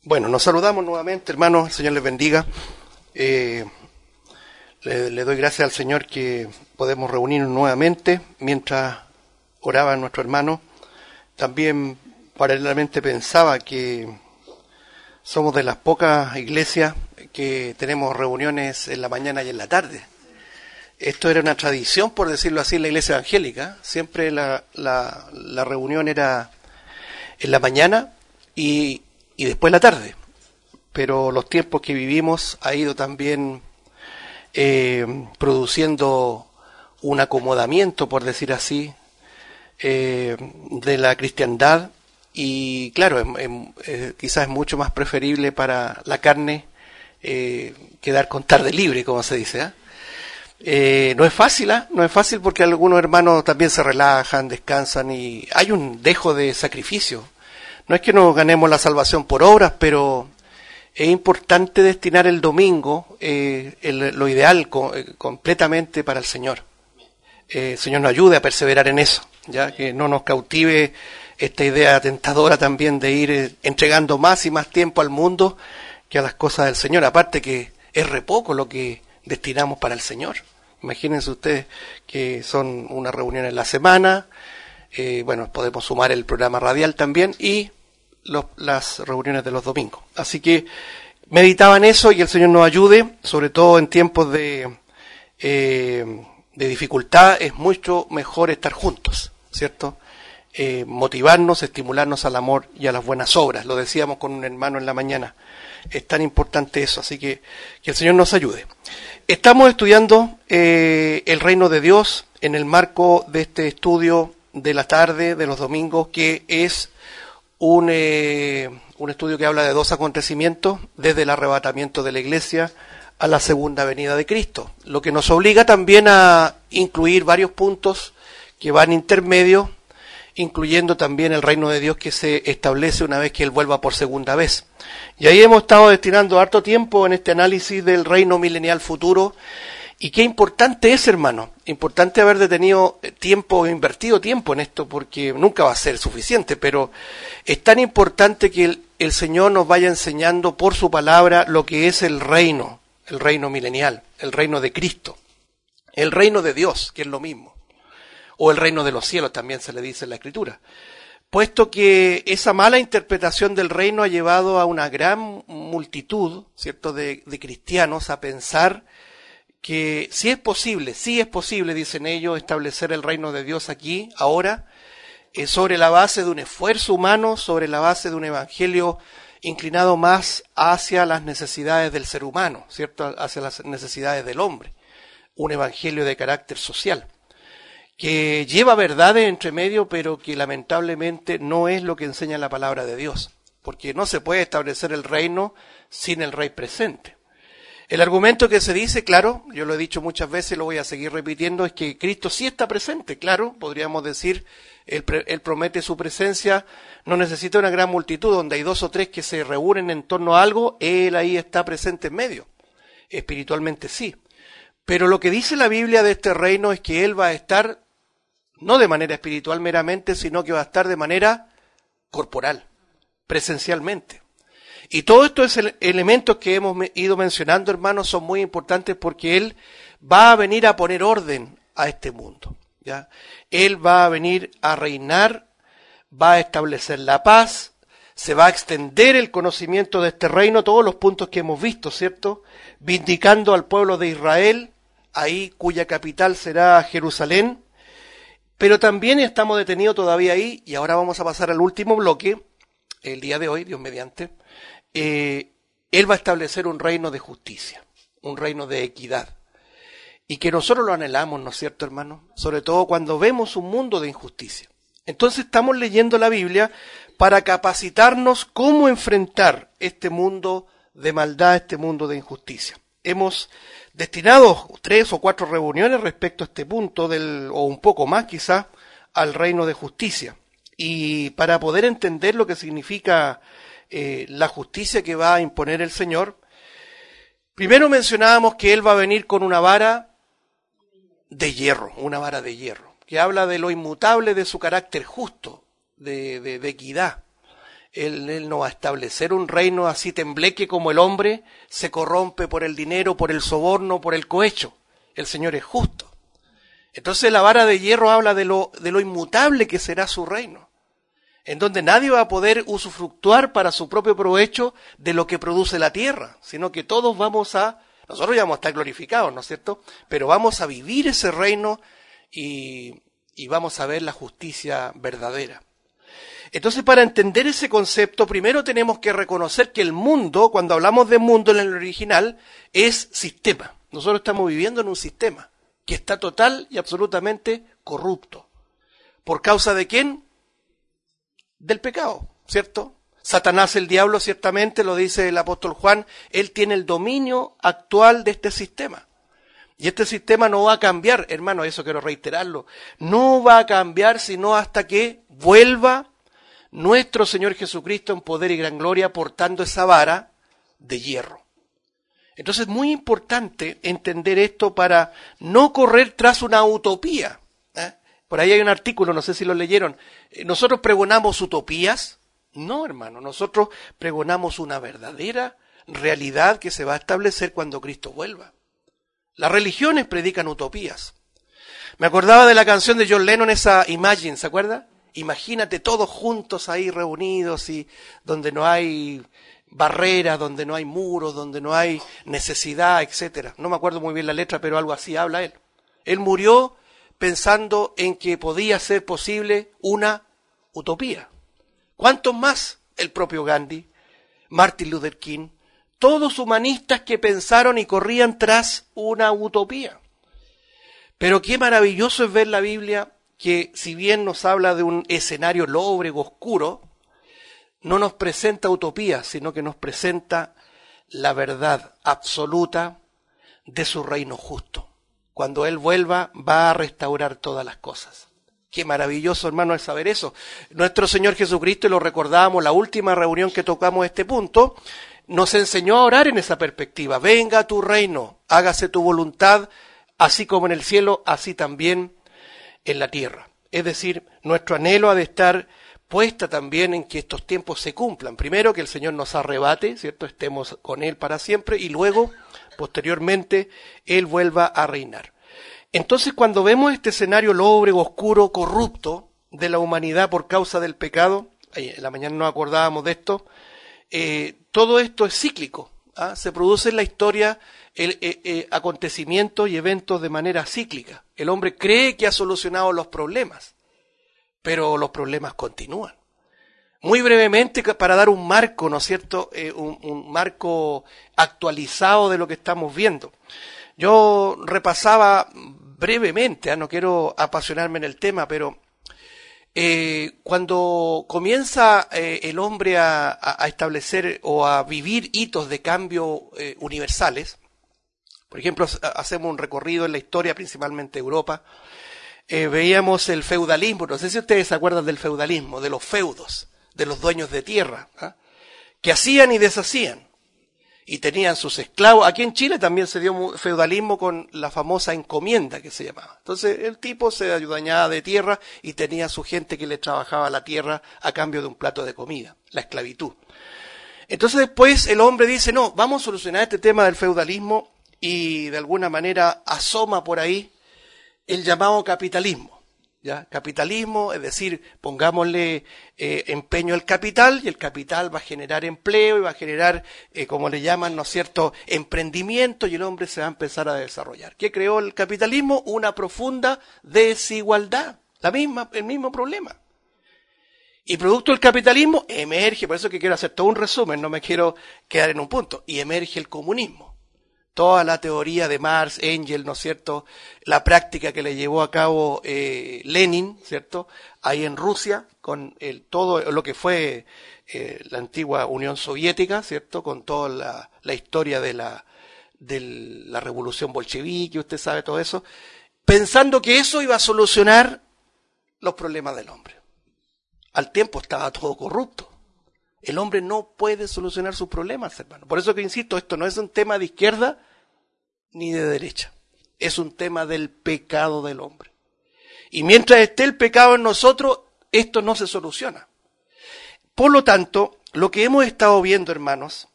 Bueno, nos saludamos nuevamente, hermanos, el Señor les bendiga. Le doy gracias al Señor que podemos reunirnos nuevamente mientras oraba nuestro hermano. También paralelamente pensaba que somos de las pocas iglesias que tenemos reuniones en la mañana y en la tarde. Esto era una tradición, por decirlo así, en la iglesia evangélica. Siempre la reunión era en la mañana y después la tarde. Pero los tiempos que vivimos ha ido también produciendo un acomodamiento, por decir así, de la cristiandad. Y claro, quizás es mucho más preferible para la carne quedar con tarde libre, como se dice, ¿eh? No es fácil, no es fácil porque algunos hermanos también se relajan, descansan y hay un dejo de sacrificio. No es que nos ganemos la salvación por obras, pero es importante destinar el domingo, lo ideal, completamente para el Señor. El Señor nos ayude a perseverar en eso, ya que no nos cautive esta idea tentadora también de ir entregando más y más tiempo al mundo que a las cosas del Señor. Aparte que es re poco lo que destinamos para el Señor. Imagínense ustedes que son unas reuniones en la semana, bueno, podemos sumar el programa radial también y las reuniones de los domingos. Así que meditaba en eso y el Señor nos ayude, sobre todo en tiempos de dificultad. Es mucho mejor estar juntos, ¿cierto? Motivarnos, estimularnos al amor y a las buenas obras. Lo decíamos con un hermano en la mañana. Es tan importante eso, así que el Señor nos ayude. Estamos estudiando el reino de Dios en el marco de este estudio de la tarde, de los domingos, que es un estudio que habla de dos acontecimientos, desde el arrebatamiento de la iglesia a la segunda venida de Cristo, lo que nos obliga también a incluir varios puntos que van intermedios, incluyendo también el reino de Dios que se establece una vez que Él vuelva por segunda vez. Y ahí hemos estado destinando harto tiempo en este análisis del reino milenial futuro. Y qué importante es, hermano, importante haber detenido tiempo, invertido tiempo en esto, porque nunca va a ser suficiente, pero es tan importante que el Señor nos vaya enseñando por su palabra lo que es el reino milenial, el reino de Cristo, el reino de Dios, que es lo mismo, o el reino de los cielos también se le dice en la Escritura, puesto que esa mala interpretación del reino ha llevado a una gran multitud, ¿cierto?, de cristianos a pensar que sí es posible, dicen ellos, establecer el reino de Dios aquí, ahora, sobre la base de un esfuerzo humano, sobre la base de un evangelio inclinado más hacia las necesidades del ser humano, ¿cierto?, hacia las necesidades del hombre, un evangelio de carácter social, que lleva verdades entre medio, pero que lamentablemente no es lo que enseña la palabra de Dios, porque no se puede establecer el reino sin el rey presente. El argumento que se dice, claro, yo lo he dicho muchas veces, lo voy a seguir repitiendo, es que Cristo sí está presente, claro, podríamos decir, Él promete su presencia, no necesita una gran multitud, donde hay 2 o 3 que se reúnen en torno a algo, Él ahí está presente en medio, espiritualmente sí. Pero lo que dice la Biblia de este reino es que Él va a estar, no de manera espiritual meramente, sino que va a estar de manera corporal, presencialmente. Y todos estos elementos que hemos ido mencionando, hermanos, son muy importantes porque Él va a venir a poner orden a este mundo, ¿ya? Él va a venir a reinar, va a establecer la paz, se va a extender el conocimiento de este reino, todos los puntos que hemos visto, ¿cierto? Vindicando al pueblo de Israel, ahí cuya capital será Jerusalén, pero también estamos detenidos todavía ahí, y ahora vamos a pasar al último bloque, el día de hoy, Dios mediante. Él va a establecer un reino de justicia, un reino de equidad, y que nosotros lo anhelamos, ¿no es cierto, hermano? Sobre todo cuando vemos un mundo de injusticia. Entonces estamos leyendo la Biblia para capacitarnos cómo enfrentar este mundo de maldad, este mundo de injusticia. Hemos destinado 3 o 4 reuniones respecto a este punto, o un poco más quizás, al reino de justicia. Y para poder entender lo que significa la justicia que va a imponer el Señor, primero mencionábamos que Él va a venir con una vara de hierro, que habla de lo inmutable de su carácter justo, de equidad. Él no va a establecer un reino así tembleque como el hombre se corrompe por el dinero, por el soborno, por el cohecho. El Señor es justo. Entonces la vara de hierro habla de lo inmutable que será su reino, en donde nadie va a poder usufructuar para su propio provecho de lo que produce la tierra, sino que todos nosotros ya vamos a estar glorificados, ¿no es cierto? Pero vamos a vivir ese reino y vamos a ver la justicia verdadera. Entonces, para entender ese concepto, primero tenemos que reconocer que el mundo, cuando hablamos de mundo en el original, es sistema. Nosotros estamos viviendo en un sistema que está total y absolutamente corrupto. ¿Por causa de quién? Del pecado, ¿cierto? Satanás, el diablo, ciertamente, lo dice el apóstol Juan, él tiene el dominio actual de este sistema. Y este sistema no va a cambiar, hermano, eso quiero reiterarlo, no va a cambiar sino hasta que vuelva nuestro Señor Jesucristo en poder y gran gloria portando esa vara de hierro. Entonces es muy importante entender esto para no correr tras una utopía. Por ahí hay un artículo, no sé si lo leyeron. ¿Nosotros pregonamos utopías? No, hermano, nosotros pregonamos una verdadera realidad que se va a establecer cuando Cristo vuelva. Las religiones predican utopías. Me acordaba de la canción de John Lennon, esa Imagine, ¿se acuerda? Imagínate todos juntos ahí reunidos y donde no hay barreras, donde no hay muros, donde no hay necesidad, etcétera. No me acuerdo muy bien la letra, pero algo así habla él. Él murió pensando en que podía ser posible una utopía. ¿Cuántos más? El propio Gandhi, Martin Luther King, todos humanistas que pensaron y corrían tras una utopía. Pero qué maravilloso es ver la Biblia, que si bien nos habla de un escenario lóbrego, oscuro, no nos presenta utopía, sino que nos presenta la verdad absoluta de su reino justo. Cuando Él vuelva, va a restaurar todas las cosas. Qué maravilloso, hermano, es saber eso. Nuestro Señor Jesucristo, y lo recordábamos la última reunión que tocamos este punto, nos enseñó a orar en esa perspectiva. Venga tu reino, hágase tu voluntad, así como en el cielo, así también en la tierra. Es decir, nuestro anhelo ha de estar puesta también en que estos tiempos se cumplan. Primero, que el Señor nos arrebate, ¿cierto? Estemos con Él para siempre, y luego, posteriormente, Él vuelva a reinar. Entonces, cuando vemos este escenario lóbrego, oscuro, corrupto de la humanidad por causa del pecado, en la mañana nos acordábamos de esto, todo esto es cíclico. Se produce en la historia acontecimientos y eventos de manera cíclica. El hombre cree que ha solucionado los problemas, pero los problemas continúan. Muy brevemente, para dar un marco, ¿no es cierto?, un marco actualizado de lo que estamos viendo. Yo repasaba brevemente, no quiero apasionarme en el tema, pero cuando comienza el hombre a establecer o a vivir hitos de cambio universales, por ejemplo, hacemos un recorrido en la historia, principalmente Europa, veíamos el feudalismo. No sé si ustedes se acuerdan del feudalismo, de los feudos, de los dueños de tierra, que hacían y deshacían, y tenían sus esclavos. Aquí en Chile también se dio feudalismo con la famosa encomienda que se llamaba. Entonces el tipo se adueñaba de tierra y tenía su gente que le trabajaba la tierra a cambio de un plato de comida, la esclavitud. Entonces después el hombre dice, no, vamos a solucionar este tema del feudalismo, y de alguna manera asoma por ahí el llamado capitalismo. ¿Ya? Capitalismo, es decir, pongámosle empeño al capital, y el capital va a generar empleo y va a generar, como le llaman, ¿no es cierto?, emprendimiento, y el hombre se va a empezar a desarrollar. ¿Qué creó el capitalismo? Una profunda desigualdad, el mismo problema. Y producto del capitalismo emerge, por eso que quiero hacer todo un resumen, no me quiero quedar en un punto, y emerge el comunismo. Toda la teoría de Marx, Engels, ¿no es cierto?, la práctica que le llevó a cabo Lenin, ¿cierto?, ahí en Rusia, con todo lo que fue la antigua Unión Soviética, ¿cierto?, con toda la historia de la revolución bolchevique, usted sabe todo eso, pensando que eso iba a solucionar los problemas del hombre. Al tiempo estaba todo corrupto. El hombre no puede solucionar sus problemas, hermano. Por eso que insisto, esto no es un tema de izquierda ni de derecha. Es un tema del pecado del hombre. Y mientras esté el pecado en nosotros, esto no se soluciona. Por lo tanto, lo que hemos estado viendo, hermanos,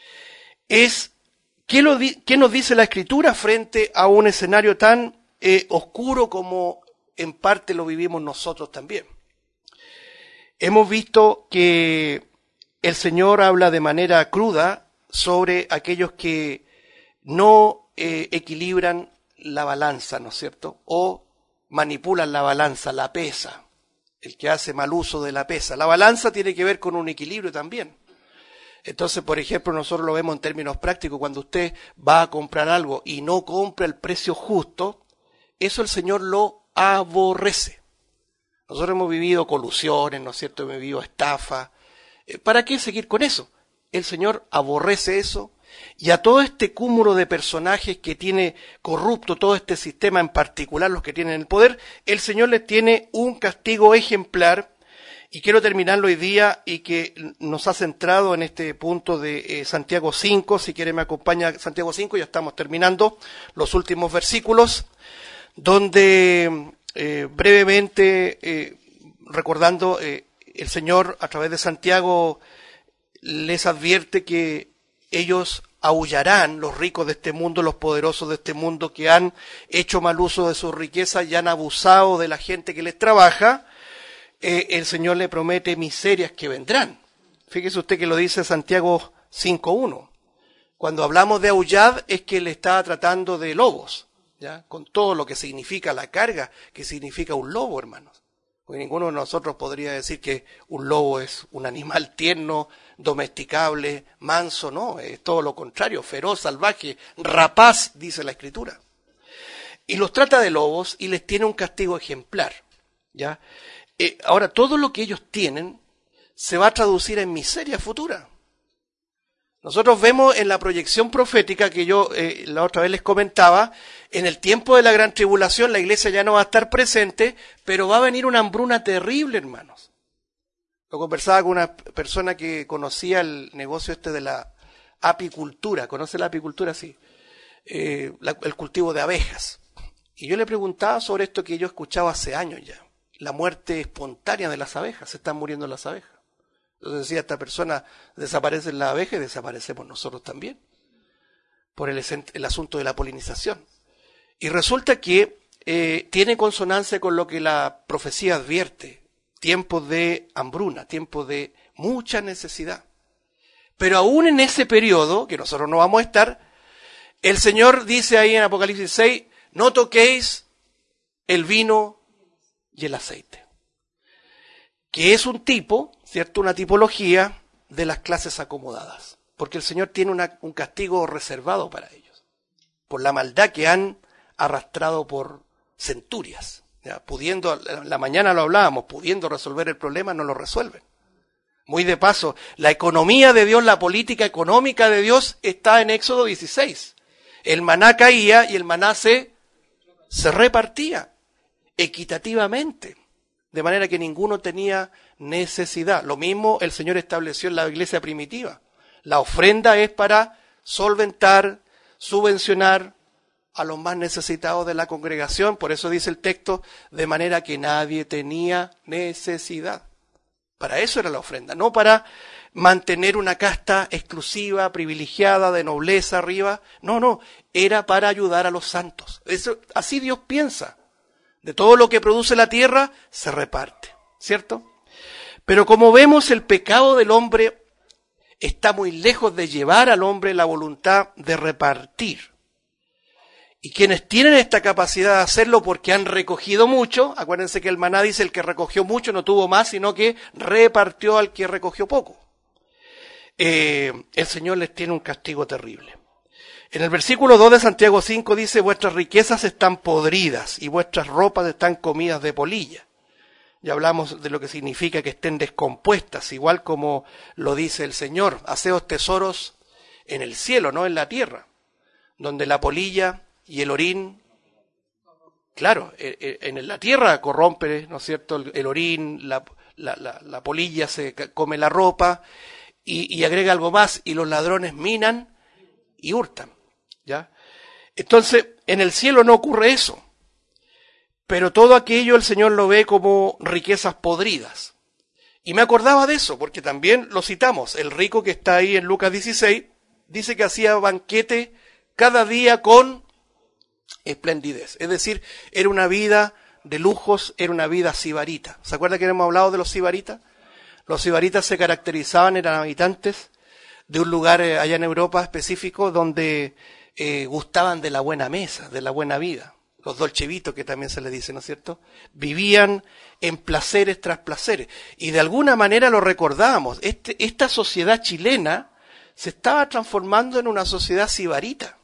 es qué nos dice la Escritura frente a un escenario tan oscuro como en parte lo vivimos nosotros también. Hemos visto que el Señor habla de manera cruda sobre aquellos que no equilibran la balanza, ¿no es cierto? O manipulan la balanza, la pesa, el que hace mal uso de la pesa. La balanza tiene que ver con un equilibrio también. Entonces, por ejemplo, nosotros lo vemos en términos prácticos, cuando usted va a comprar algo y no compra el precio justo, eso el Señor lo aborrece. Nosotros hemos vivido colusiones, ¿no es cierto? Hemos vivido estafa. ¿Para qué seguir con eso? El Señor aborrece eso, y a todo este cúmulo de personajes que tiene corrupto todo este sistema, en particular los que tienen el poder, el Señor les tiene un castigo ejemplar. Y quiero terminarlo hoy día y que nos ha centrado en este punto de Santiago 5. Si quiere me acompaña Santiago 5, ya estamos terminando los últimos versículos, donde brevemente, recordando, el Señor a través de Santiago les advierte que ellos aullarán, los ricos de este mundo, los poderosos de este mundo, que han hecho mal uso de sus riquezas y han abusado de la gente que les trabaja. El Señor le promete miserias que vendrán. Fíjese usted que lo dice Santiago 5.1. Cuando hablamos de aullad es que le está tratando de lobos, ¿ya? Con todo lo que significa la carga, que significa un lobo, hermanos. Porque ninguno de nosotros podría decir que un lobo es un animal tierno, domesticable, manso, no, es todo lo contrario, feroz, salvaje, rapaz, dice la Escritura. Y los trata de lobos y les tiene un castigo ejemplar, ¿ya? Ahora, todo lo que ellos tienen se va a traducir en miseria futura. Nosotros vemos en la proyección profética que yo la otra vez les comentaba, en el tiempo de la gran tribulación la iglesia ya no va a estar presente, pero va a venir una hambruna terrible, hermanos. Lo conversaba con una persona que conocía el negocio de la apicultura. ¿Conoce la apicultura? Sí. El cultivo de abejas. Y yo le preguntaba sobre esto que yo escuchaba hace años ya. La muerte espontánea de las abejas, se están muriendo las abejas. Entonces decía esta persona, desaparecen las abejas y desaparecemos nosotros también, por el asunto de la polinización. Y resulta que tiene consonancia con lo que la profecía advierte, tiempos de hambruna, tiempos de mucha necesidad. Pero aún en ese periodo, que nosotros no vamos a estar, el Señor dice ahí en Apocalipsis 6, no toquéis el vino y el aceite, que es un tipo, ¿cierto? Una tipología de las clases acomodadas, porque el Señor tiene un castigo reservado para ellos, por la maldad que han arrastrado por centurias, ¿ya? Pudiendo, la mañana lo hablábamos, pudiendo resolver el problema, no lo resuelven. Muy de paso, la economía de Dios, la política económica de Dios está en Éxodo 16. El maná caía y el maná se repartía equitativamente, de manera que ninguno tenía necesidad. Lo mismo el Señor estableció en la iglesia primitiva. La ofrenda es para solventar, subvencionar a los más necesitados de la congregación, por eso dice el texto, de manera que nadie tenía necesidad. Para eso era la ofrenda, no para mantener una casta exclusiva, privilegiada, de nobleza arriba. No, era para ayudar a los santos. Eso, así Dios piensa. De todo lo que produce la tierra, se reparte, ¿cierto? Pero como vemos, el pecado del hombre está muy lejos de llevar al hombre la voluntad de repartir. Y quienes tienen esta capacidad de hacerlo porque han recogido mucho, acuérdense que el maná dice el que recogió mucho no tuvo más, sino que repartió al que recogió poco. El Señor les tiene un castigo terrible. En el versículo 2 de Santiago 5 dice, vuestras riquezas están podridas y vuestras ropas están comidas de polilla. Ya hablamos de lo que significa que estén descompuestas, igual como lo dice el Señor. Haceos tesoros en el cielo, no en la tierra, donde la polilla y el orín, claro, en la tierra corrompe, ¿no es cierto?, el orín, la polilla se come la ropa y agrega algo más, y los ladrones minan y hurtan. ¿Ya? Entonces, en el cielo no ocurre eso, pero todo aquello el Señor lo ve como riquezas podridas. Y me acordaba de eso, porque también lo citamos. El rico que está ahí en Lucas 16 dice que hacía banquete cada día con esplendidez. Es decir, era una vida de lujos, era una vida sibarita. ¿Se acuerda que hemos hablado de los sibaritas? Los sibaritas se caracterizaban, eran habitantes de un lugar allá en Europa específico donde gustaban de la buena mesa, de la buena vida. Los dolcevitos, que también se les dice, ¿no es cierto? Vivían en placeres tras placeres. Y de alguna manera lo recordábamos. Esta sociedad chilena se estaba transformando en una sociedad sibarita,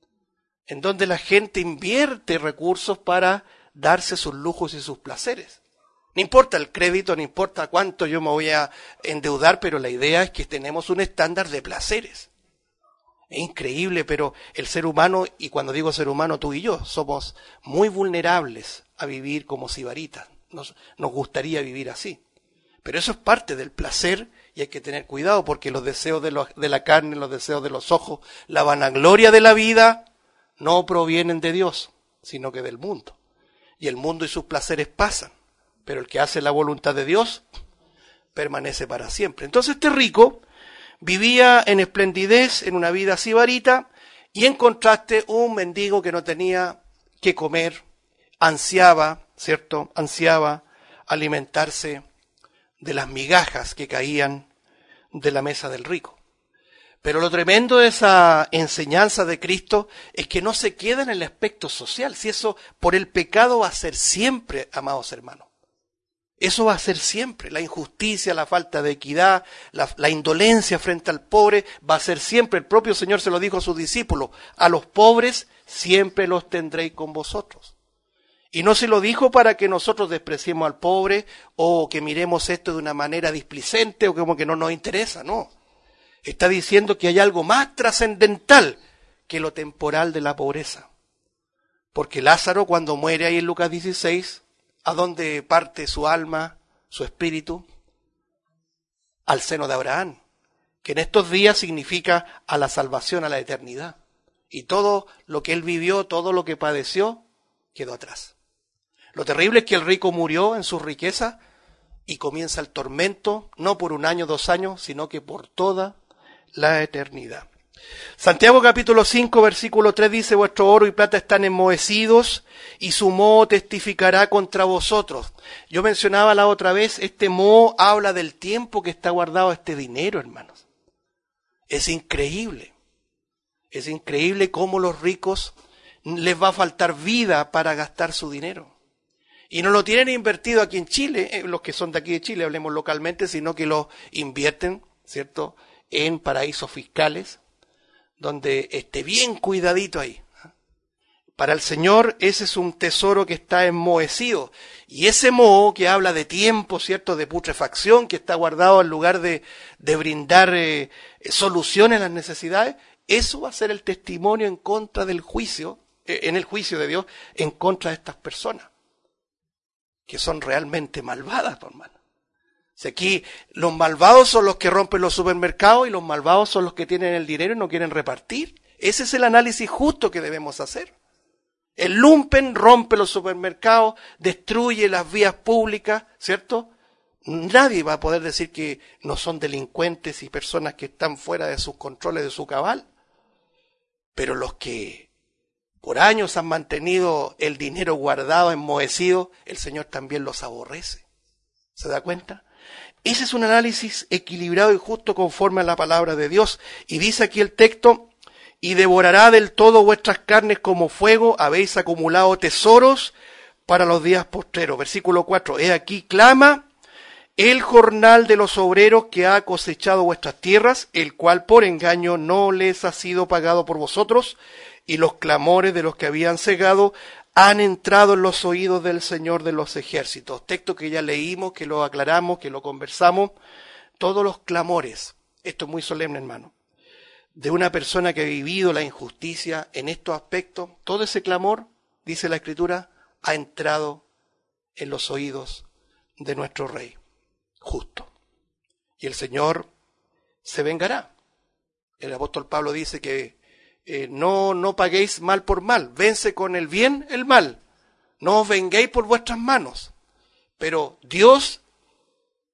en donde la gente invierte recursos para darse sus lujos y sus placeres. No importa el crédito, no importa cuánto yo me voy a endeudar, pero la idea es que tenemos un estándar de placeres. Es increíble, pero el ser humano, y cuando digo ser humano, tú y yo, somos muy vulnerables a vivir como sibaritas. Nos gustaría vivir así. Pero eso es parte del placer y hay que tener cuidado porque los deseos de la carne, los deseos de los ojos, la vanagloria de la vida no provienen de Dios, sino que del mundo. Y el mundo y sus placeres pasan, pero el que hace la voluntad de Dios permanece para siempre. Entonces este rico vivía en esplendidez, en una vida sibarita, y en contraste un mendigo que no tenía que comer, ansiaba, ¿cierto? Ansiaba alimentarse de las migajas que caían de la mesa del rico. Pero lo tremendo de esa enseñanza de Cristo es que no se queda en el aspecto social, si eso por el pecado va a ser siempre, amados hermanos. Eso va a ser siempre, la injusticia, la falta de equidad, la indolencia frente al pobre, va a ser siempre. El propio Señor se lo dijo a sus discípulos, a los pobres siempre los tendréis con vosotros. Y no se lo dijo para que nosotros despreciemos al pobre o que miremos esto de una manera displicente o como que no nos interesa, no. Está diciendo que hay algo más trascendental que lo temporal de la pobreza. Porque Lázaro cuando muere ahí en Lucas 16, ¿a dónde parte su alma, su espíritu? Al seno de Abraham, que en estos días significa a la salvación, a la eternidad. Y todo lo que él vivió, todo lo que padeció, quedó atrás. Lo terrible es que el rico murió en su riqueza y comienza el tormento, no por 1 año, 2 años, sino que por toda la eternidad. Santiago capítulo 5 versículo 3 dice: vuestro oro y plata están enmohecidos y su moho testificará contra vosotros. Yo mencionaba la otra vez, este moho habla del tiempo que está guardado este dinero, hermanos. Es increíble cómo los ricos les va a faltar vida para gastar su dinero. Y no lo tienen invertido aquí en Chile, los que son de aquí de Chile, hablemos localmente, sino que lo invierten, ¿cierto?, en paraísos fiscales, donde esté bien cuidadito ahí. Para el Señor ese es un tesoro que está enmohecido. Y ese moho que habla de tiempo, ¿cierto?, de putrefacción, que está guardado en lugar de brindar soluciones a las necesidades, eso va a ser el testimonio en contra del juicio, en el juicio de Dios, en contra de estas personas, que son realmente malvadas, hermano. Si aquí los malvados son los que rompen los supermercados y los malvados son los que tienen el dinero y no quieren repartir. Ese es el análisis justo que debemos hacer. El lumpen rompe los supermercados, destruye las vías públicas, ¿cierto? Nadie va a poder decir que no son delincuentes y personas que están fuera de sus controles, de su cabal. Pero los que por años han mantenido el dinero guardado, enmohecido, el Señor también los aborrece. ¿Se da cuenta? Ese es un análisis equilibrado y justo conforme a la palabra de Dios. Y dice aquí el texto: y devorará del todo vuestras carnes como fuego, habéis acumulado tesoros para los días postreros. Versículo 4, he aquí clama el jornal de los obreros que ha cosechado vuestras tierras, el cual por engaño no les ha sido pagado por vosotros, y los clamores de los que habían cegado han entrado en los oídos del Señor de los ejércitos. Texto que ya leímos, que lo aclaramos, que lo conversamos. Todos los clamores, esto es muy solemne, hermano, de una persona que ha vivido la injusticia en estos aspectos, todo ese clamor, dice la Escritura, ha entrado en los oídos de nuestro Rey justo. Y el Señor se vengará. El apóstol Pablo dice que no paguéis mal por mal, vence con el bien el mal, no os venguéis por vuestras manos, pero Dios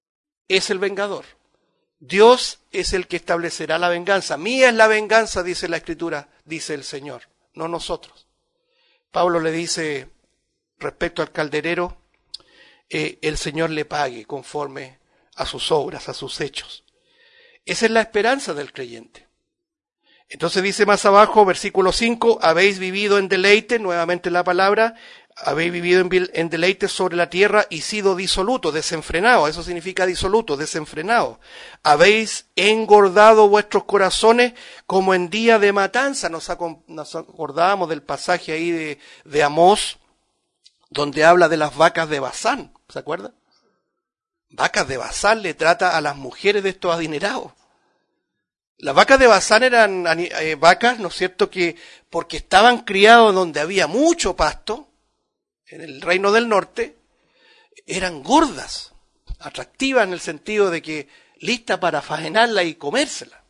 es el vengador. Dios es el que establecerá la venganza. Mía es la venganza, dice la Escritura, dice el Señor, no nosotros. Pablo le dice respecto al calderero, el Señor le pague conforme a sus obras, a sus hechos. Esa es la esperanza del creyente. Entonces dice más abajo, versículo 5, habéis vivido en deleite, nuevamente la palabra, habéis vivido en deleite sobre la tierra y sido disoluto, desenfrenado, eso significa disoluto, desenfrenado. Habéis engordado vuestros corazones como en día de matanza. Nos acordábamos del pasaje ahí de Amós, donde habla de las vacas de Basán, ¿se acuerdan? Vacas de Basán le trata a las mujeres de estos adinerados. Las vacas de Basán eran vacas, ¿no es cierto?, que porque estaban criados donde había mucho pasto, en el reino del norte, eran gordas, atractivas en el sentido de que lista para faenarla y comérsela.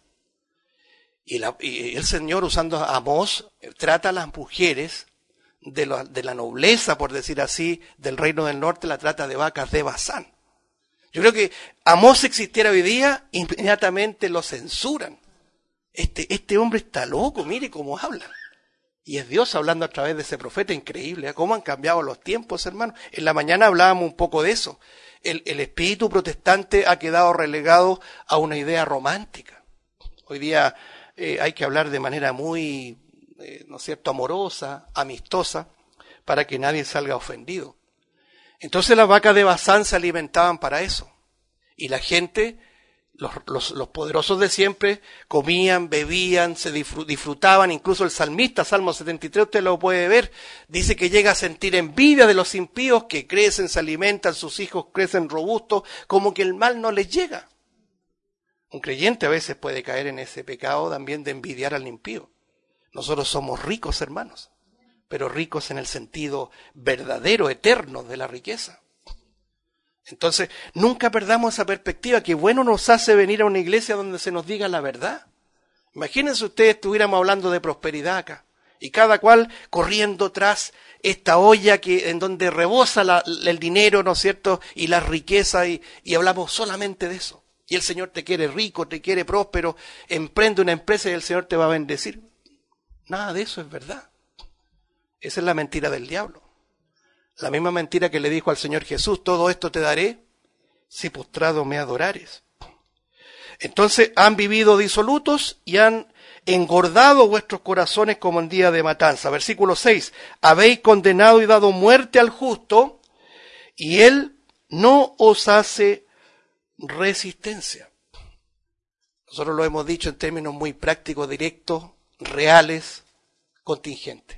Y el Señor, usando a Amós, trata a las mujeres de la nobleza, por decir así, del reino del norte, la trata de vacas de Basán. Yo creo que Amós, si existiera hoy día, inmediatamente lo censuran. Este hombre está loco, mire cómo habla. Y es Dios hablando a través de ese profeta, increíble, ¿eh? Cómo han cambiado los tiempos, hermano. En la mañana hablábamos un poco de eso. El espíritu protestante ha quedado relegado a una idea romántica. Hoy día hay que hablar de manera muy, ¿no es cierto?, amorosa, amistosa, para que nadie salga ofendido. Entonces las vacas de Basán se alimentaban para eso. Y la gente, los poderosos de siempre, comían, bebían, se disfrutaban. Incluso el salmista, Salmo 73, usted lo puede ver, dice que llega a sentir envidia de los impíos que crecen, se alimentan, sus hijos crecen robustos, como que el mal no les llega. Un creyente a veces puede caer en ese pecado también de envidiar al impío. Nosotros somos ricos, hermanos, pero ricos en el sentido verdadero, eterno de la riqueza. Entonces, nunca perdamos esa perspectiva, que bueno nos hace venir a una iglesia donde se nos diga la verdad. Imagínense ustedes, estuviéramos hablando de prosperidad acá, y cada cual corriendo tras esta olla en donde rebosa el dinero, ¿no es cierto?, y la riqueza, y hablamos solamente de eso. Y el Señor te quiere rico, te quiere próspero, emprende una empresa y el Señor te va a bendecir. Nada de eso es verdad. Esa es la mentira del diablo. La misma mentira que le dijo al Señor Jesús, todo esto te daré si postrado me adorares. Entonces han vivido disolutos y han engordado vuestros corazones como en día de matanza. Versículo 6, habéis condenado y dado muerte al justo y él no os hace resistencia. Nosotros lo hemos dicho en términos muy prácticos, directos, reales, contingentes.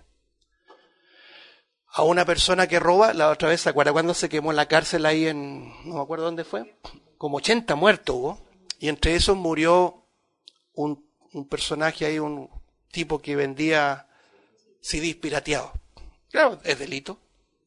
A una persona que roba, la otra vez, ¿se acuerda cuando se quemó en la cárcel ahí no me acuerdo dónde fue? Como 80 muertos hubo, y entre esos murió un personaje ahí, un tipo que vendía CDs pirateados. Claro, es delito.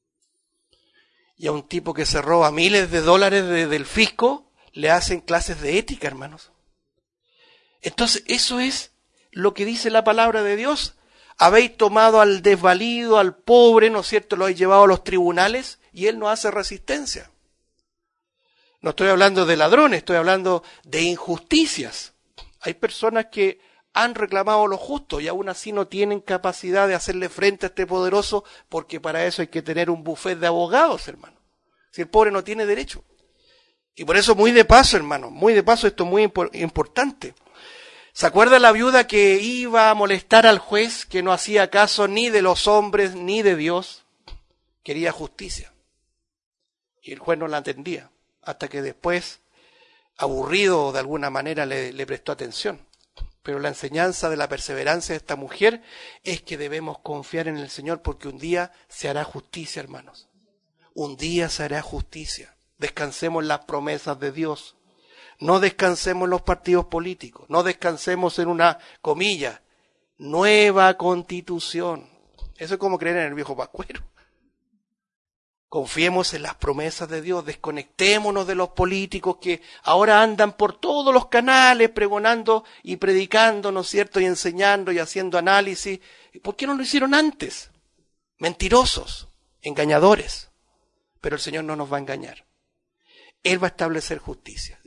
Y a un tipo que se roba miles de dólares del fisco, le hacen clases de ética, hermanos. Entonces, eso es lo que dice la palabra de Dios. Habéis tomado al desvalido, al pobre, ¿no es cierto?, lo habéis llevado a los tribunales y él no hace resistencia. No estoy hablando de ladrones, estoy hablando de injusticias. Hay personas que han reclamado lo justo y aún así no tienen capacidad de hacerle frente a este poderoso, porque para eso hay que tener un bufete de abogados, hermano. Si el pobre no tiene derecho. Y por eso, muy de paso, hermano, muy de paso, esto es muy importante. ¿Se acuerda la viuda que iba a molestar al juez, que no hacía caso ni de los hombres ni de Dios? Quería justicia. Y el juez no la atendía, hasta que después, aburrido de alguna manera, le prestó atención. Pero la enseñanza de la perseverancia de esta mujer es que debemos confiar en el Señor, porque un día se hará justicia, hermanos. Un día se hará justicia. Descansemos en las promesas de Dios. No descansemos en los partidos políticos, no descansemos en una, comilla, nueva constitución. Eso es como creer en el viejo pascuero. Confiemos en las promesas de Dios, desconectémonos de los políticos que ahora andan por todos los canales pregonando y predicando, ¿no es cierto?, y enseñando y haciendo análisis. ¿Por qué no lo hicieron antes? Mentirosos, engañadores. Pero el Señor no nos va a engañar. Él va a establecer justicia.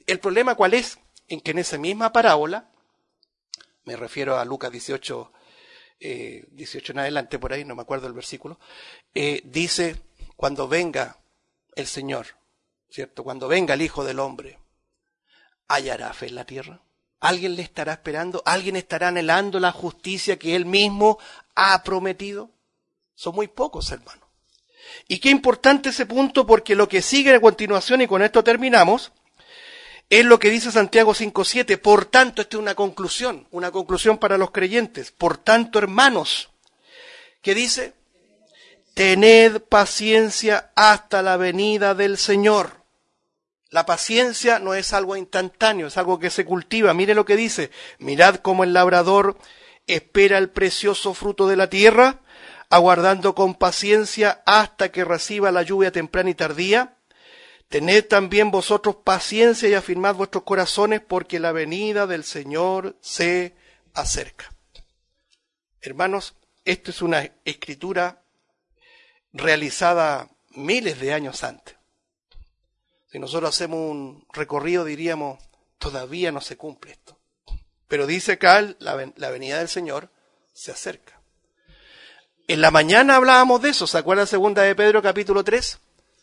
El problema ¿cuál es? En que en esa misma parábola, me refiero a Lucas 18, 18 en adelante, por ahí, no me acuerdo el versículo, dice, cuando venga el Señor, ¿cierto? Cuando venga el Hijo del Hombre, ¿hallará fe en la tierra? ¿Alguien le estará esperando? ¿Alguien estará anhelando la justicia que Él mismo ha prometido? Son muy pocos, hermanos. Y qué importante ese punto, porque lo que sigue a continuación, y con esto terminamos, es lo que dice Santiago 5:7. Por tanto, esta es una conclusión para los creyentes. Por tanto, hermanos, ¿qué dice? Tened paciencia hasta la venida del Señor. La paciencia no es algo instantáneo, es algo que se cultiva. Mire lo que dice. Mirad cómo el labrador espera el precioso fruto de la tierra, aguardando con paciencia hasta que reciba la lluvia temprana y tardía. Tened también vosotros paciencia y afirmad vuestros corazones, porque la venida del Señor se acerca. Hermanos, esto es una escritura realizada miles de años antes. Si nosotros hacemos un recorrido diríamos, todavía no se cumple esto. Pero dice acá, la venida del Señor se acerca. En la mañana hablábamos de eso, ¿se acuerdan 2 de Pedro capítulo 3?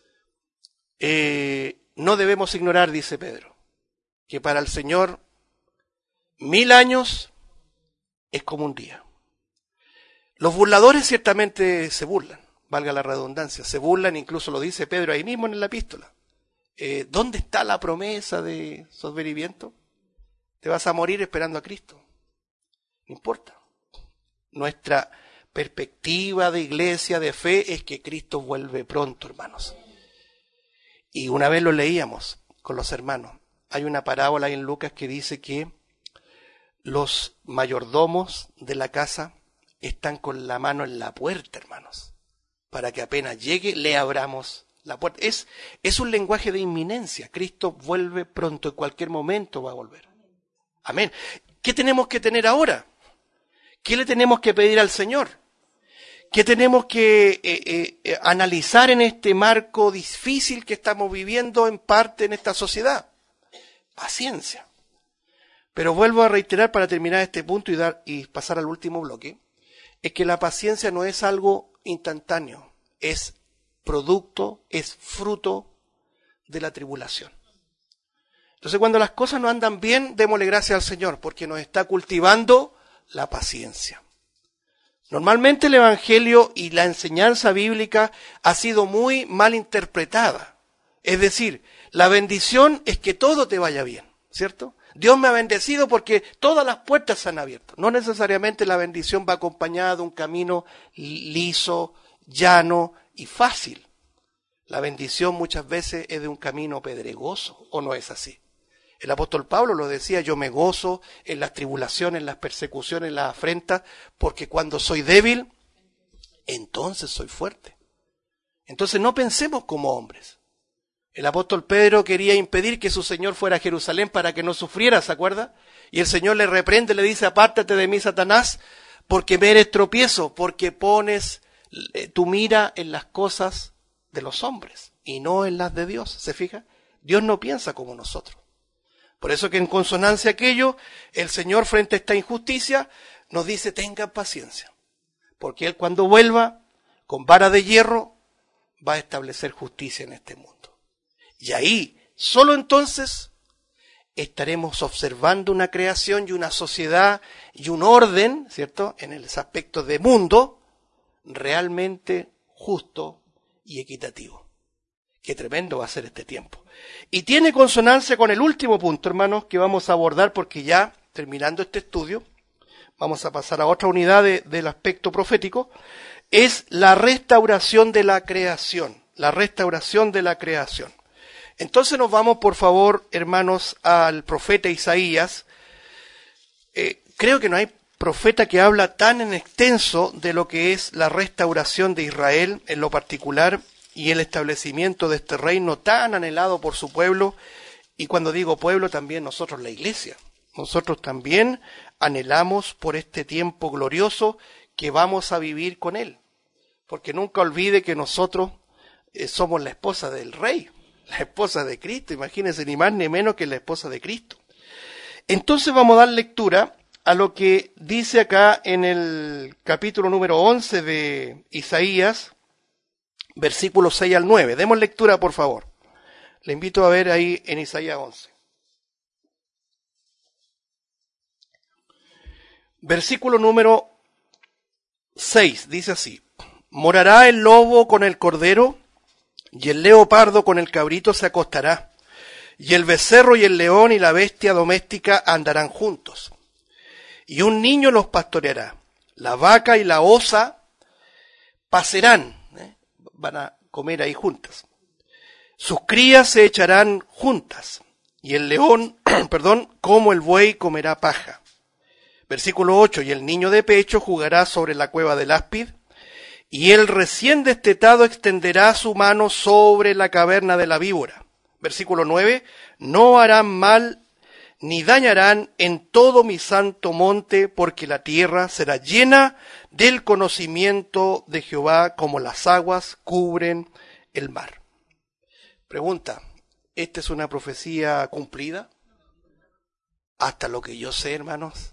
No debemos ignorar, dice Pedro, que para el Señor 1000 años es como un día. Los burladores ciertamente se burlan, valga la redundancia, se burlan, incluso lo dice Pedro ahí mismo en la epístola. ¿Dónde está la promesa de su advenimiento? Te vas a morir esperando a Cristo. No importa. Nuestra perspectiva de iglesia, de fe, es que Cristo vuelve pronto, hermanos. Y una vez lo leíamos con los hermanos. Hay una parábola en Lucas que dice que los mayordomos de la casa están con la mano en la puerta, hermanos, para que apenas llegue le abramos la puerta. Es un lenguaje de inminencia. Cristo vuelve pronto, en cualquier momento va a volver. Amén. ¿Qué tenemos que tener ahora? ¿Qué le tenemos que pedir al Señor? ¿Qué tenemos que analizar en este marco difícil que estamos viviendo en parte en esta sociedad? Paciencia. Pero vuelvo a reiterar para terminar este punto y pasar al último bloque, es que la paciencia no es algo instantáneo, es producto, es fruto de la tribulación. Entonces, cuando las cosas no andan bien, démosle gracias al Señor, porque nos está cultivando la paciencia. Normalmente el Evangelio y la enseñanza bíblica ha sido muy mal interpretada. Es decir, la bendición es que todo te vaya bien, ¿cierto? Dios me ha bendecido porque todas las puertas se han abierto. No necesariamente la bendición va acompañada de un camino liso, llano y fácil. La bendición muchas veces es de un camino pedregoso, ¿o no es así? El apóstol Pablo lo decía, yo me gozo en las tribulaciones, en las persecuciones, en las afrentas, porque cuando soy débil, entonces soy fuerte. Entonces no pensemos como hombres. El apóstol Pedro quería impedir que su Señor fuera a Jerusalén para que no sufriera, ¿se acuerda? Y el Señor le reprende, le dice, apártate de mí, Satanás, porque me eres tropiezo, porque pones tu mira en las cosas de los hombres y no en las de Dios. ¿Se fija? Dios no piensa como nosotros. Por eso que en consonancia a aquello, el Señor frente a esta injusticia nos dice, tengan paciencia, porque Él cuando vuelva, con vara de hierro, va a establecer justicia en este mundo. Y ahí, solo entonces, estaremos observando una creación y una sociedad y un orden, ¿cierto?, en el aspecto de mundo, realmente justo y equitativo. Qué tremendo va a ser este tiempo. Y tiene consonancia con el último punto, hermanos, que vamos a abordar, porque ya, terminando este estudio, vamos a pasar a otra unidad del aspecto profético, es la restauración de la creación. La restauración de la creación. Entonces nos vamos, por favor, hermanos, al profeta Isaías. Creo que no hay profeta que habla tan en extenso de lo que es la restauración de Israel en lo particular y el establecimiento de este reino tan anhelado por su pueblo. Y cuando digo pueblo, también nosotros, la iglesia. Nosotros también anhelamos por este tiempo glorioso que vamos a vivir con Él. Porque nunca olvide que nosotros somos la esposa del rey. La esposa de Cristo, imagínense, ni más ni menos que la esposa de Cristo. Entonces vamos a dar lectura a lo que dice acá en el capítulo número 11 de Isaías, versículos 6 al 9. Demos lectura, por favor. Le invito a ver ahí en Isaías 11. Versículo número 6, dice así: Morará el lobo con el cordero, y el leopardo con el cabrito se acostará, y el becerro y el león y la bestia doméstica andarán juntos. Y un niño los pastoreará. La vaca y la osa pasarán, van a comer ahí juntas. Sus crías se echarán juntas, y el león, como el buey comerá paja. Versículo 8, y el niño de pecho jugará sobre la cueva del áspid, y el recién destetado extenderá su mano sobre la caverna de la víbora. Versículo 9, no harán mal ni dañarán en todo mi santo monte, porque la tierra será llena del conocimiento de Jehová, como las aguas cubren el mar. Pregunta, ¿esta es una profecía cumplida? Hasta lo que yo sé, hermanos,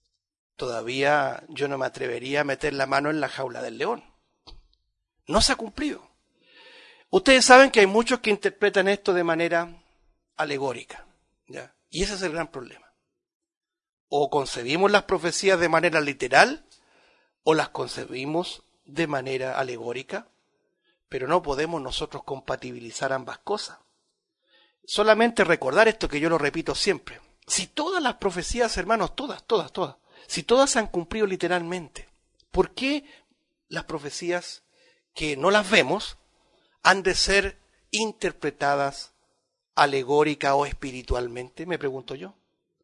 todavía yo no me atrevería a meter la mano en la jaula del león. No se ha cumplido. Ustedes saben que hay muchos que interpretan esto de manera alegórica, ¿ya? Y ese es el gran problema. O concebimos las profecías de manera literal, o las concebimos de manera alegórica, pero no podemos nosotros compatibilizar ambas cosas. Solamente recordar esto, que yo lo repito siempre. Si todas las profecías, hermanos, todas, si todas se han cumplido literalmente, ¿por qué las profecías que no las vemos han de ser interpretadas alegórica o espiritualmente? Me pregunto yo.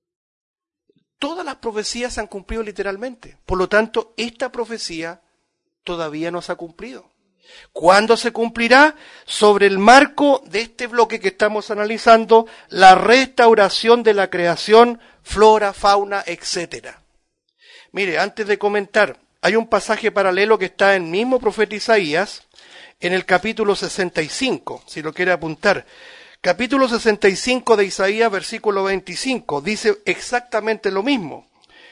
Todas las profecías se han cumplido literalmente. Por lo tanto, esta profecía todavía no se ha cumplido. ¿Cuándo se cumplirá? Sobre el marco de este bloque que estamos analizando, la restauración de la creación, flora, fauna, etcétera. Mire, antes de comentar, hay un pasaje paralelo que está en el mismo profeta Isaías, en el capítulo 65, si lo quiere apuntar. Capítulo 65 de Isaías, versículo 25, dice exactamente lo mismo.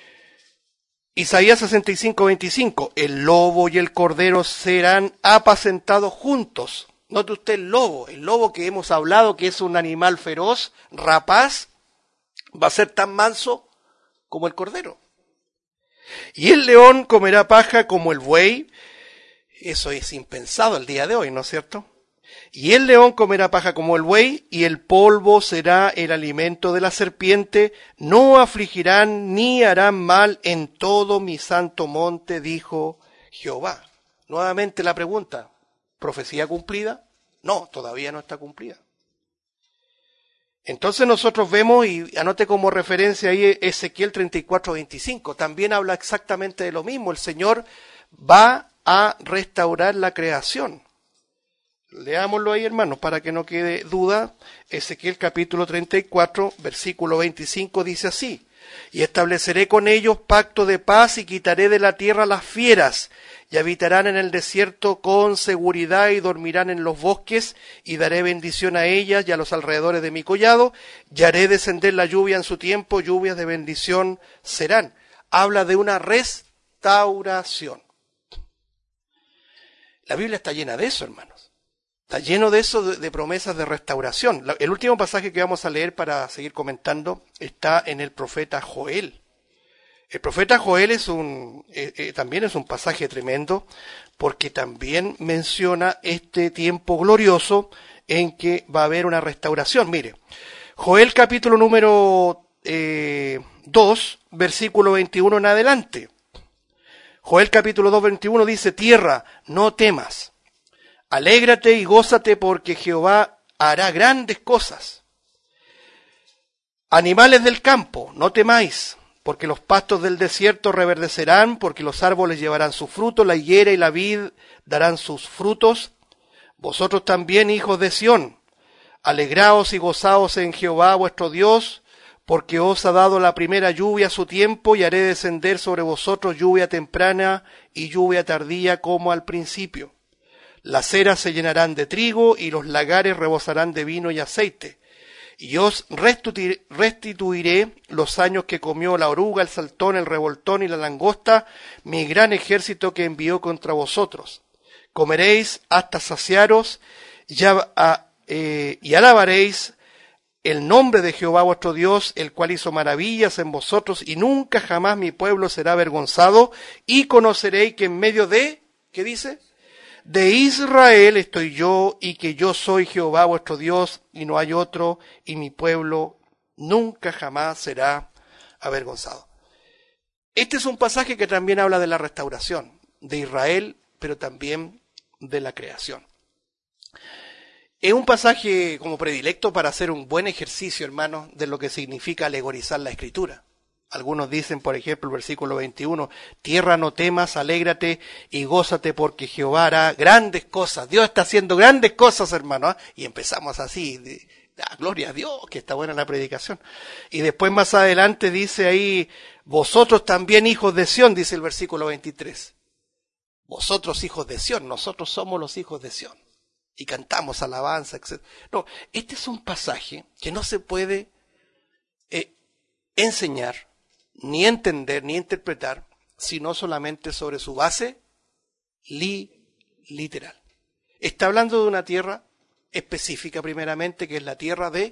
Isaías 65, 25, el lobo y el cordero serán apacentados juntos. Note usted el lobo que hemos hablado, que es un animal feroz, rapaz, va a ser tan manso como el cordero. Y el león comerá paja como el buey. Eso es impensado el día de hoy, ¿no es cierto? Y el león comerá paja como el buey, y el polvo será el alimento de la serpiente. No afligirán ni harán mal en todo mi santo monte, dijo Jehová. Nuevamente la pregunta, ¿profecía cumplida? No, todavía no está cumplida. Entonces nosotros vemos, y anote como referencia ahí Ezequiel 34, 25, también habla exactamente de lo mismo. El Señor va a restaurar la creación. Leámoslo ahí, hermanos, para que no quede duda. Ezequiel capítulo 34, versículo 25 dice así: y estableceré con ellos pacto de paz, y quitaré de la tierra las fieras, y habitarán en el desierto con seguridad, y dormirán en los bosques, y daré bendición a ellas y a los alrededores de mi collado, y haré descender la lluvia en su tiempo, lluvias de bendición serán. Habla de una restauración. La Biblia está llena de eso, hermanos. Está lleno de eso, de promesas de restauración. El último pasaje que vamos a leer para seguir comentando está en el profeta Joel. El profeta Joel también es un pasaje tremendo, porque también menciona este tiempo glorioso en que va a haber una restauración. Mire, Joel capítulo número 2, versículo 21 en adelante. Joel capítulo 2, 21 dice: tierra, no temas. Alégrate y gózate, porque Jehová hará grandes cosas. Animales del campo, no temáis, porque los pastos del desierto reverdecerán, porque los árboles llevarán su fruto, la higuera y la vid darán sus frutos. Vosotros también, hijos de Sión, alegraos y gozaos en Jehová vuestro Dios, porque os ha dado la primera lluvia a su tiempo, y haré descender sobre vosotros lluvia temprana y lluvia tardía como al principio. Las eras se llenarán de trigo y los lagares rebosarán de vino y aceite. Y os restituiré los años que comió la oruga, el saltón, el revoltón y la langosta, mi gran ejército que envió contra vosotros. Comeréis hasta saciaros y alabaréis el nombre de Jehová vuestro Dios, el cual hizo maravillas en vosotros, y nunca jamás mi pueblo será avergonzado, y conoceréis que en medio de, ¿qué dice? De Israel estoy yo, y que yo soy Jehová vuestro Dios, y no hay otro, y mi pueblo nunca jamás será avergonzado. Este es un pasaje que también habla de la restauración de Israel, pero también de la creación. Es un pasaje como predilecto para hacer un buen ejercicio, hermanos, de lo que significa alegorizar la Escritura. Algunos dicen, por ejemplo, el versículo 21, tierra no temas, alégrate y gózate porque Jehová hará grandes cosas. Dios está haciendo grandes cosas, hermanos. Y empezamos así, gloria a Dios, que está buena la predicación. Y después más adelante dice ahí, vosotros también hijos de Sión, dice el versículo 23. Vosotros hijos de Sión, nosotros somos los hijos de Sión. Y cantamos alabanza, etc. No, este es un pasaje que no se puede enseñar, ni entender, ni interpretar, sino solamente sobre su base literal. Está hablando de una tierra específica primeramente, que es la tierra de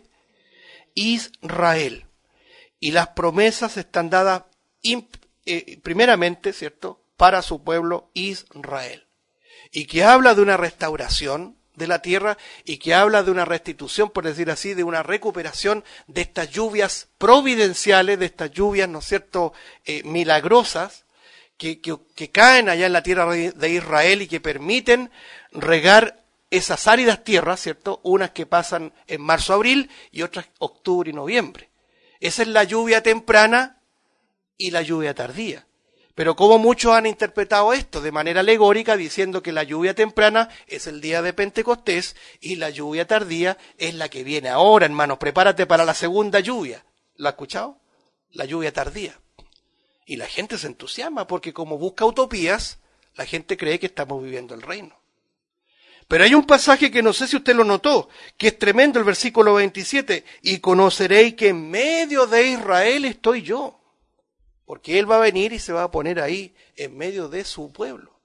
Israel. Y las promesas están dadas primeramente, ¿cierto?, para su pueblo Israel. Y que habla de una restauración de la tierra y que habla de una restitución, por decir así, de una recuperación de estas lluvias providenciales, de estas lluvias, ¿no es cierto?, milagrosas, que caen allá en la tierra de Israel y que permiten regar esas áridas tierras, ¿cierto?, unas que pasan en marzo-abril y otras octubre y noviembre. Esa es la lluvia temprana y la lluvia tardía. Pero como muchos han interpretado esto de manera alegórica, diciendo que la lluvia temprana es el día de Pentecostés y la lluvia tardía es la que viene ahora, hermanos. Prepárate para la segunda lluvia. ¿Lo has escuchado? La lluvia tardía. Y la gente se entusiasma porque como busca utopías, la gente cree que estamos viviendo el reino. Pero hay un pasaje que no sé si usted lo notó, que es tremendo, el versículo 27. Y conoceréis que en medio de Israel estoy yo. Porque Él va a venir y se va a poner ahí en medio de su pueblo.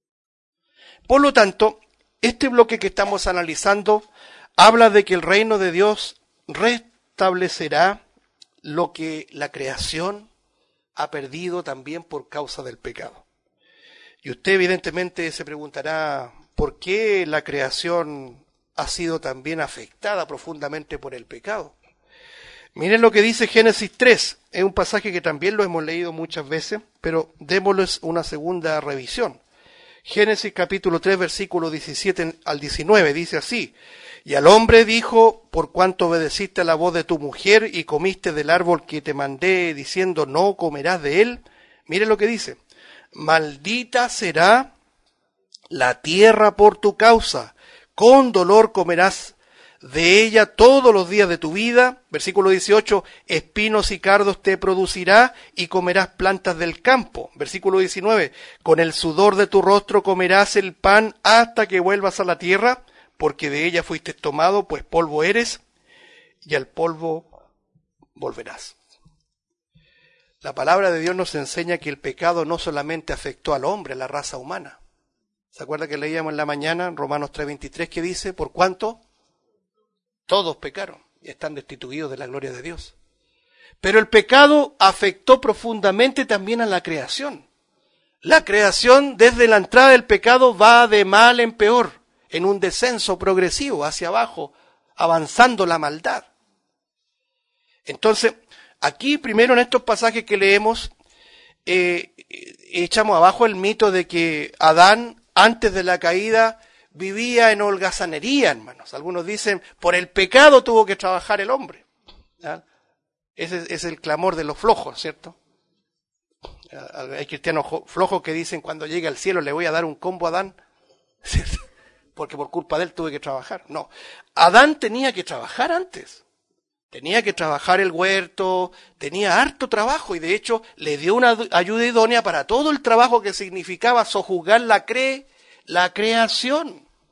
Por lo tanto, este bloque que estamos analizando habla de que el reino de Dios restablecerá lo que la creación ha perdido también por causa del pecado. Y usted evidentemente se preguntará, ¿por qué la creación ha sido también afectada profundamente por el pecado? Miren lo que dice Génesis 3, es un pasaje que también lo hemos leído muchas veces, pero démosles una segunda revisión. Génesis capítulo 3, versículo 17 al 19, dice así, y al hombre dijo, por cuanto obedeciste a la voz de tu mujer y comiste del árbol que te mandé diciendo, no comerás de él, miren lo que dice, maldita será la tierra por tu causa, con dolor comerás de ella todos los días de tu vida. Versículo 18, espinos y cardos te producirá y comerás plantas del campo. Versículo 19, con el sudor de tu rostro comerás el pan hasta que vuelvas a la tierra, porque de ella fuiste tomado, pues polvo eres y al polvo volverás. La palabra de Dios nos enseña que el pecado no solamente afectó al hombre, a la raza humana. ¿Se acuerda que leíamos en la mañana Romanos 3:23 que dice, por cuanto todos pecaron y están destituidos de la gloria de Dios? Pero el pecado afectó profundamente también a la creación. La creación desde la entrada del pecado va de mal en peor, en un descenso progresivo hacia abajo, avanzando la maldad. Entonces, aquí primero en estos pasajes que leemos, echamos abajo el mito de que Adán, antes de la caída, vivía en holgazanería, hermanos. Algunos dicen, por el pecado tuvo que trabajar el hombre. ¿Ya? Ese es el clamor de los flojos, ¿cierto? Hay cristianos flojos que dicen, cuando llegue al cielo le voy a dar un combo a Adán, ¿cierto? Porque por culpa de él tuve que trabajar. No, Adán tenía que trabajar antes. Tenía que trabajar el huerto, tenía harto trabajo y de hecho le dio una ayuda idónea para todo el trabajo que significaba sojuzgar la creación.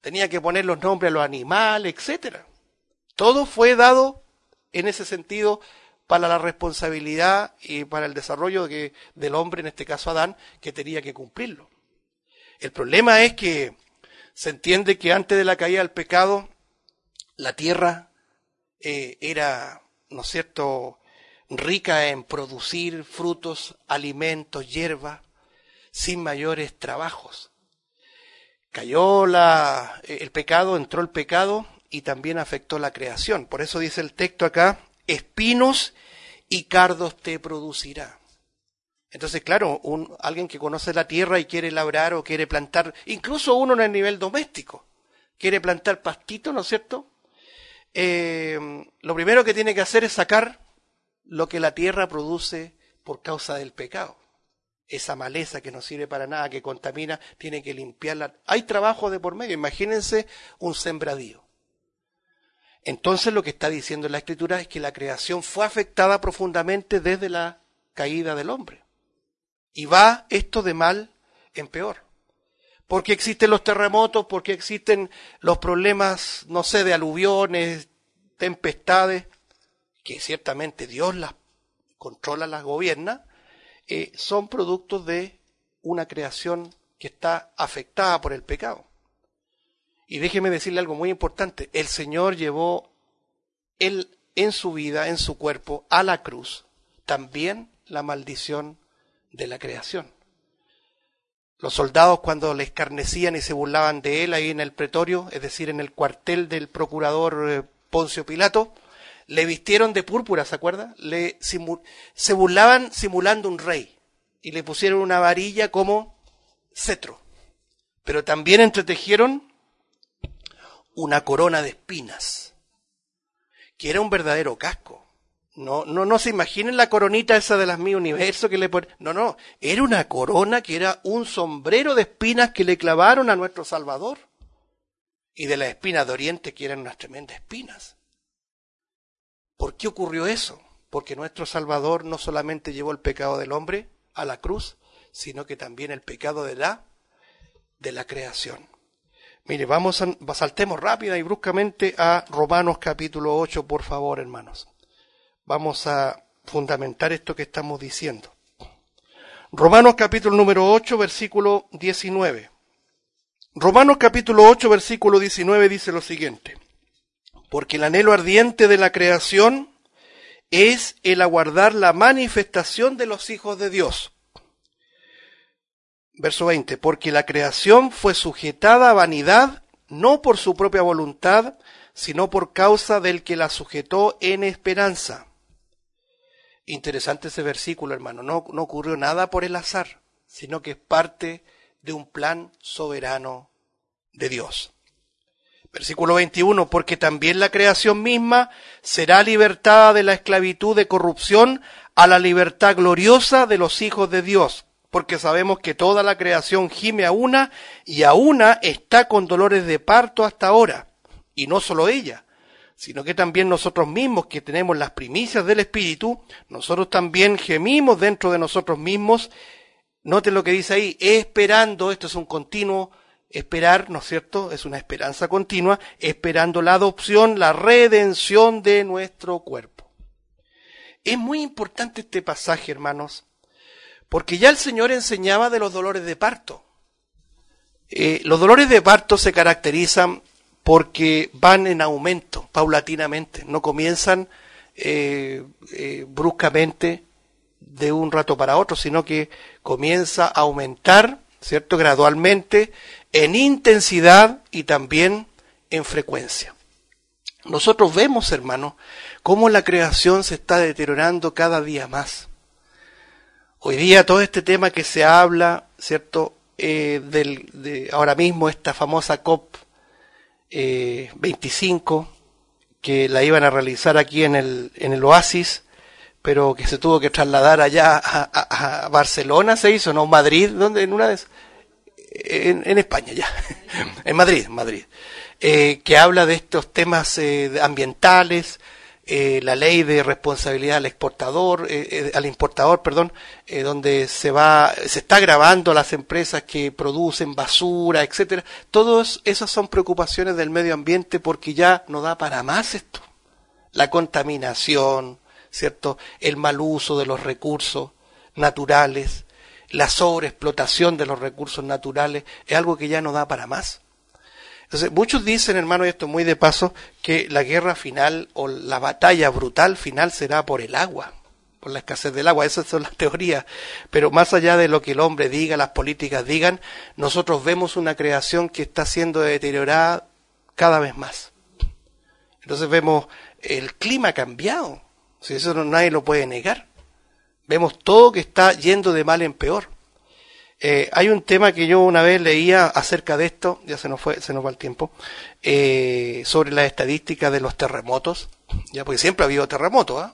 tenía que poner los nombres a los animales, etcétera. Todo fue dado en ese sentido para la responsabilidad y para el desarrollo del hombre, en este caso Adán, que tenía que cumplirlo. El problema es que se entiende que antes de la caída del pecado, la tierra era, ¿no es cierto?, rica en producir frutos, alimentos, hierba, sin mayores trabajos. Cayó el pecado, entró el pecado y también afectó la creación. Por eso dice el texto acá, espinos y cardos te producirá. Entonces, claro, alguien que conoce la tierra y quiere labrar o quiere plantar, incluso uno en el nivel doméstico, quiere plantar pastito, ¿no es cierto? Lo primero que tiene que hacer es sacar lo que la tierra produce por causa del pecado. Esa maleza que no sirve para nada, que contamina, tiene que limpiarla. Hay trabajo de por medio, imagínense un sembradío. Entonces lo que está diciendo la Escritura es que la creación fue afectada profundamente desde la caída del hombre. Y va esto de mal en peor. Porque existen los terremotos, porque existen los problemas, no sé, de aluviones, tempestades, que ciertamente Dios las controla, las gobierna, son productos de una creación que está afectada por el pecado. Y déjeme decirle algo muy importante, el Señor llevó él en su vida, en su cuerpo, a la cruz, también la maldición de la creación. Los soldados, cuando le escarnecían y se burlaban de él ahí en el pretorio, es decir, en el cuartel del procurador Poncio Pilato, le vistieron de púrpura, ¿se acuerda? Se burlaban simulando un rey y le pusieron una varilla como cetro. Pero también entretejieron una corona de espinas, que era un verdadero casco. No se imaginen la coronita esa de las Miss Universo que le ponen. No, era una corona que era un sombrero de espinas que le clavaron a nuestro Salvador. Y de las espinas de Oriente, que eran unas tremendas espinas. ¿Por qué ocurrió eso? Porque nuestro Salvador no solamente llevó el pecado del hombre a la cruz, sino que también el pecado de la creación. Mire, saltemos rápida y bruscamente a Romanos capítulo 8, por favor, hermanos. Vamos a fundamentar esto que estamos diciendo. Romanos capítulo número 8, versículo 19. Romanos capítulo 8, versículo 19 dice lo siguiente. Porque el anhelo ardiente de la creación es el aguardar la manifestación de los hijos de Dios. Verso 20. Porque la creación fue sujetada a vanidad, no por su propia voluntad, sino por causa del que la sujetó en esperanza. Interesante ese versículo, hermano. No ocurrió nada por el azar, sino que es parte de un plan soberano de Dios. Versículo 21, porque también la creación misma será libertada de la esclavitud de corrupción a la libertad gloriosa de los hijos de Dios, porque sabemos que toda la creación gime a una y a una está con dolores de parto hasta ahora. Y no solo ella, sino que también nosotros mismos que tenemos las primicias del Espíritu, nosotros también gemimos dentro de nosotros mismos. Noten lo que dice ahí, esperando, esto es un continuo esperar, ¿no es cierto? Es una esperanza continua, esperando la adopción, la redención de nuestro cuerpo. Es muy importante este pasaje, hermanos, porque ya el Señor enseñaba de los dolores de parto. Los dolores de parto se caracterizan porque van en aumento, paulatinamente, no comienzan bruscamente de un rato para otro, sino que comienza a aumentar, ¿cierto? Gradualmente, en intensidad y también en frecuencia. Nosotros vemos, hermanos, cómo la creación se está deteriorando cada día más. Hoy día todo este tema que se habla, ¿cierto? Ahora mismo esta famosa COP 25, que la iban a realizar aquí en el Oasis, pero que se tuvo que trasladar allá a Barcelona, se hizo, ¿no? Madrid, ¿dónde? En una de esas. En España ya, en Madrid, que habla de estos temas ambientales, la ley de responsabilidad al importador, donde se está gravando a las empresas que producen basura, etcétera. Todas esas son preocupaciones del medio ambiente porque ya no da para más esto. La contaminación, ¿cierto? El mal uso de los recursos naturales, la sobreexplotación de los recursos naturales, es algo que ya no da para más. Entonces, muchos dicen, hermano, y esto muy de paso, que la guerra final o la batalla brutal final será por el agua, por la escasez del agua. Esas son las teorías. Pero más allá de lo que el hombre diga, las políticas digan, nosotros vemos una creación que está siendo deteriorada cada vez más. Entonces vemos el clima cambiado. Si eso nadie lo puede negar. Vemos todo que está yendo de mal en peor. Hay un tema que yo una vez leía acerca de esto, ya se nos va el tiempo, sobre las estadísticas de los terremotos, ya porque siempre ha habido terremotos,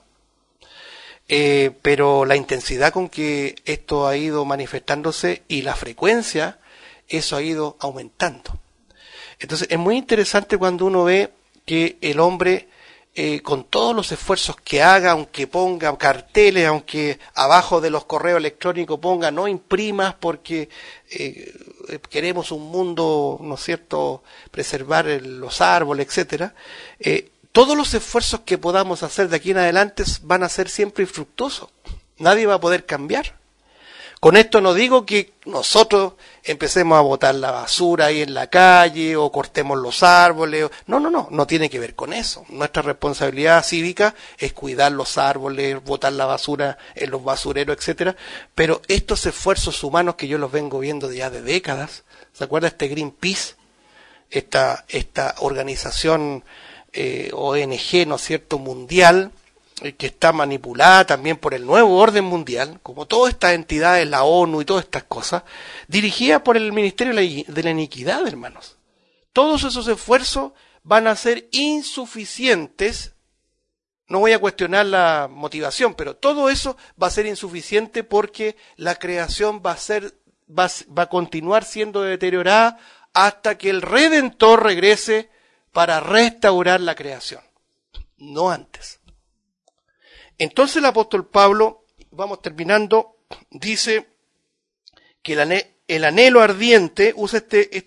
pero la intensidad con que esto ha ido manifestándose y la frecuencia, eso ha ido aumentando. Entonces es muy interesante cuando uno ve que el hombre, con todos los esfuerzos que haga, aunque ponga carteles, aunque abajo de los correos electrónicos ponga no imprimas porque queremos un mundo, ¿no es cierto?, preservar los árboles, etcétera, todos los esfuerzos que podamos hacer de aquí en adelante van a ser siempre infructuosos. Nadie va a poder cambiar. Con esto no digo que nosotros empecemos a botar la basura ahí en la calle o cortemos los árboles. No tiene que ver con eso. Nuestra responsabilidad cívica es cuidar los árboles, botar la basura en los basureros, etcétera. Pero estos esfuerzos humanos que yo los vengo viendo ya de décadas, ¿se acuerda este Greenpeace? Esta organización ONG, ¿no es cierto?, mundial, que está manipulada también por el nuevo orden mundial, como todas estas entidades, la ONU y todas estas cosas, dirigida por el Ministerio de la Iniquidad, hermanos. Todos esos esfuerzos van a ser insuficientes. No voy a cuestionar la motivación, pero todo eso va a ser insuficiente porque la creación va a continuar siendo deteriorada hasta que el Redentor regrese para restaurar la creación, no antes. Entonces el apóstol Pablo, vamos terminando, dice que el anhelo ardiente, usa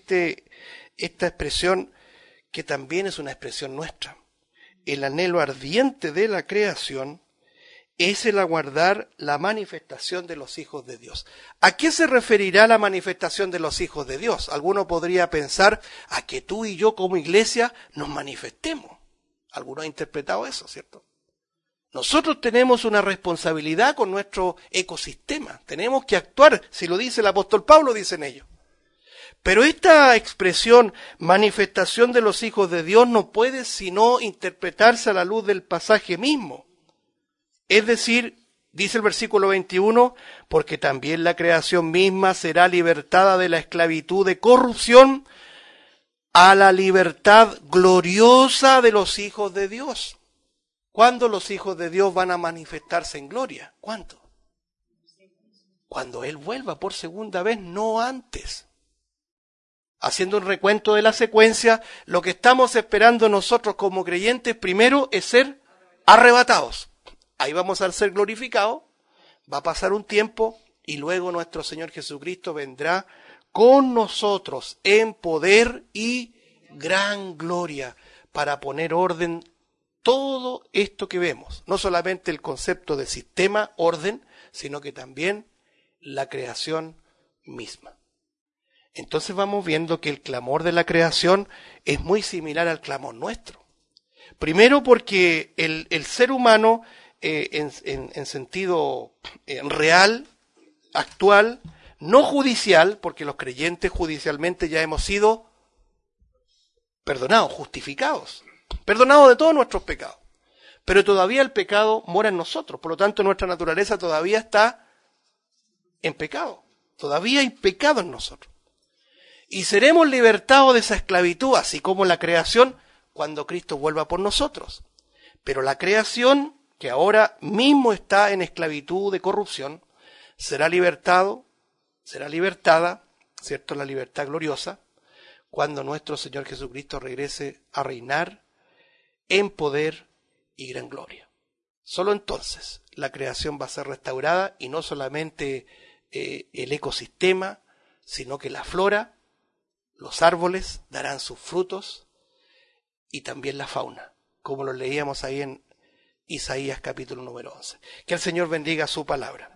esta expresión que también es una expresión nuestra. El anhelo ardiente de la creación es el aguardar la manifestación de los hijos de Dios. ¿A qué se referirá la manifestación de los hijos de Dios? Alguno podría pensar a que tú y yo como iglesia nos manifestemos. Algunos han interpretado eso, ¿cierto? Nosotros tenemos una responsabilidad con nuestro ecosistema. Tenemos que actuar. Si lo dice el apóstol Pablo, dicen ellos. Pero esta expresión, manifestación de los hijos de Dios, no puede sino interpretarse a la luz del pasaje mismo. Es decir, dice el versículo 21, porque también la creación misma será libertada de la esclavitud de corrupción a la libertad gloriosa de los hijos de Dios. ¿Cuándo los hijos de Dios van a manifestarse en gloria? ¿Cuándo? Cuando Él vuelva por segunda vez, no antes. Haciendo un recuento de la secuencia, lo que estamos esperando nosotros como creyentes primero es ser arrebatados. Ahí vamos a ser glorificados, va a pasar un tiempo y luego nuestro Señor Jesucristo vendrá con nosotros en poder y gran gloria para poner orden todo esto que vemos, no solamente el concepto de sistema, orden, sino que también la creación misma. Entonces vamos viendo que el clamor de la creación es muy similar al clamor nuestro. Primero porque el ser humano, en sentido real, actual, no judicial, porque los creyentes judicialmente ya hemos sido perdonados, justificados. Perdonados de todos nuestros pecados. Pero todavía el pecado mora en nosotros. Por lo tanto, nuestra naturaleza todavía está en pecado. Todavía hay pecado en nosotros. Y seremos libertados de esa esclavitud, así como la creación, cuando Cristo vuelva por nosotros. Pero la creación, que ahora mismo está en esclavitud de corrupción, será libertada, ¿cierto?, la libertad gloriosa, cuando nuestro Señor Jesucristo regrese a reinar en poder y gran gloria. Solo entonces la creación va a ser restaurada, y no solamente el ecosistema, sino que la flora, los árboles darán sus frutos, y también la fauna, como lo leíamos ahí en Isaías capítulo número 11. Que el Señor bendiga su palabra.